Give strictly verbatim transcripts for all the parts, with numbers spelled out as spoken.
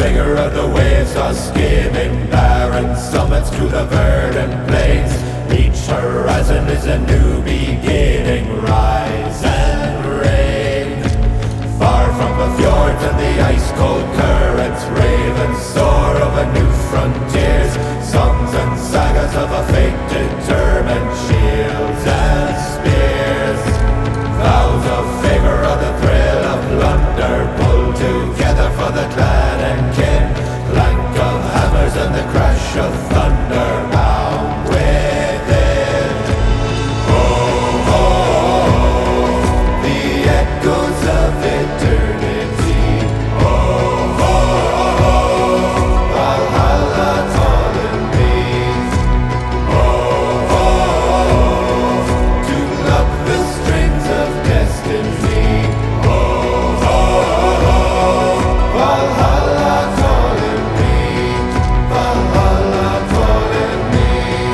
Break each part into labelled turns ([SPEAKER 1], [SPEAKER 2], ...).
[SPEAKER 1] rigor of the waves are skimming barren summits to the verdant plains. Each horizon is a new beginning. Rise and reign. Far from the fjords and the ice-cold currents, ravens soar over new frontiers. Songs and sagas of a fate determined, shields and spears. Vows of favor or the thrill of plunder, pull together for the clan and kin. Clank of hammers and the crash of thunder bound within. Oh, oh, oh, the echoes of eternity. Oh, oh, oh, Valhalla calling me. Oh, oh, oh, to love the strings of destiny. Oh, oh, oh, Valhalla calling me. Valhalla calling me.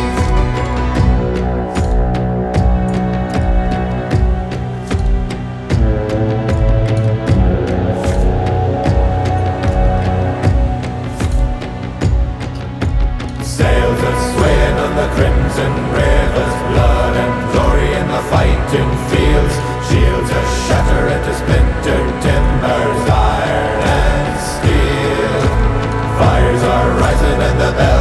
[SPEAKER 1] Sails are swaying on the crimson rivers, blood and glory in the fighting fields. Shields are shatter into splintered timbers, iron and steel. Fires are rising and the bells